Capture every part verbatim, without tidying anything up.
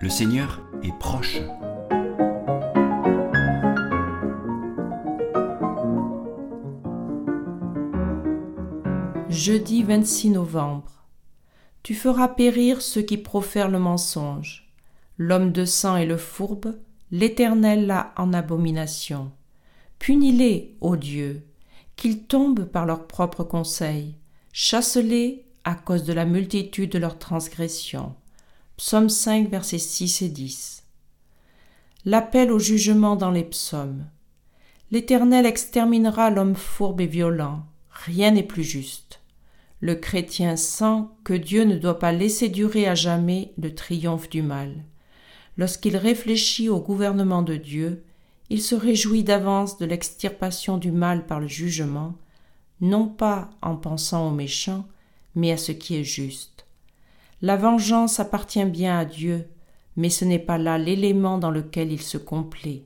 Le Seigneur est proche. Jeudi vingt-six novembre. Tu feras périr ceux qui profèrent le mensonge. L'homme de sang et le fourbe, l'Éternel l'a en abomination. Punis-les, ô Dieu, qu'ils tombent par leur propre conseil. Chasse-les à cause de la multitude de leurs transgressions. Psaume cinq, versets six et dix. L'appel au jugement dans les psaumes. L'Éternel exterminera l'homme fourbe et violent. Rien n'est plus juste. Le chrétien sent que Dieu ne doit pas laisser durer à jamais le triomphe du mal. Lorsqu'il réfléchit au gouvernement de Dieu, il se réjouit d'avance de l'extirpation du mal par le jugement, non pas en pensant aux méchants, mais à ce qui est juste. La vengeance appartient bien à Dieu, mais ce n'est pas là l'élément dans lequel il se complaît.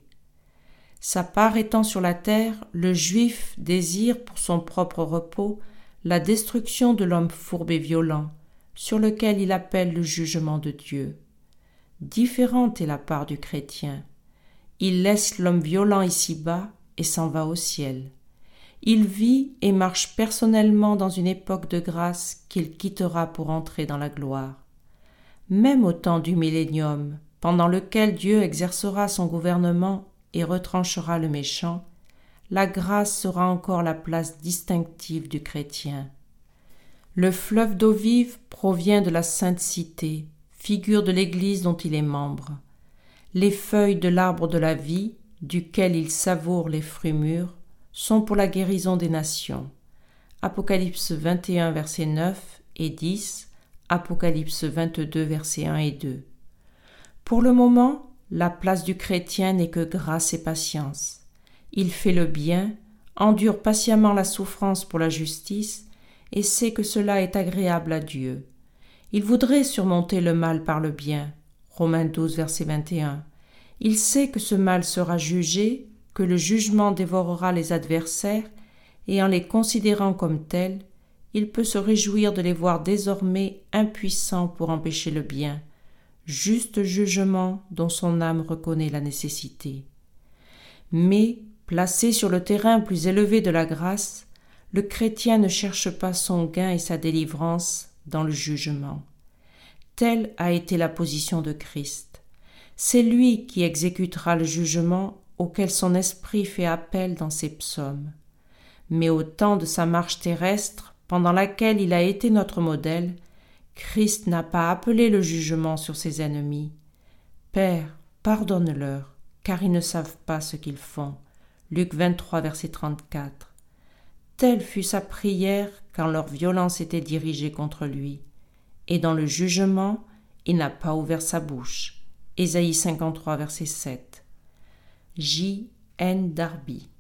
Sa part étant sur la terre, le Juif désire pour son propre repos la destruction de l'homme fourbe et violent, sur lequel il appelle le jugement de Dieu. Différente est la part du chrétien. Il laisse l'homme violent ici-bas et s'en va au ciel. Il vit et marche personnellement dans une époque de grâce qu'il quittera pour entrer dans la gloire. Même au temps du millénium, pendant lequel Dieu exercera son gouvernement et retranchera le méchant, la grâce sera encore la place distinctive du chrétien. Le fleuve d'eau vive provient de la sainte cité, figure de l'Église dont il est membre. Les feuilles de l'arbre de la vie, duquel il savoure les fruits mûrs, sont pour la guérison des nations. Apocalypse vingt et un, versets neuf et dix, Apocalypse vingt-deux, versets un et deux. Pour le moment, la place du chrétien n'est que grâce et patience. Il fait le bien, endure patiemment la souffrance pour la justice et sait que cela est agréable à Dieu. Il voudrait surmonter le mal par le bien. Romains douze, verset vingt et un. Il sait que ce mal sera jugé, que le jugement dévorera les adversaires, et en les considérant comme tels, il peut se réjouir de les voir désormais impuissants pour empêcher le bien, juste jugement dont son âme reconnaît la nécessité. Mais, placé sur le terrain plus élevé de la grâce, le chrétien ne cherche pas son gain et sa délivrance dans le jugement. Telle a été la position de Christ. C'est lui qui exécutera le jugement auquel son esprit fait appel dans ses psaumes. Mais au temps de sa marche terrestre, pendant laquelle il a été notre modèle, Christ n'a pas appelé le jugement sur ses ennemis. Père, pardonne-leur, car ils ne savent pas ce qu'ils font. Luc vingt-trois, verset trente-quatre. Telle fut sa prière quand leur violence était dirigée contre lui. Et dans le jugement, il n'a pas ouvert sa bouche. Ésaïe cinquante-trois, verset sept. J. N. Darby.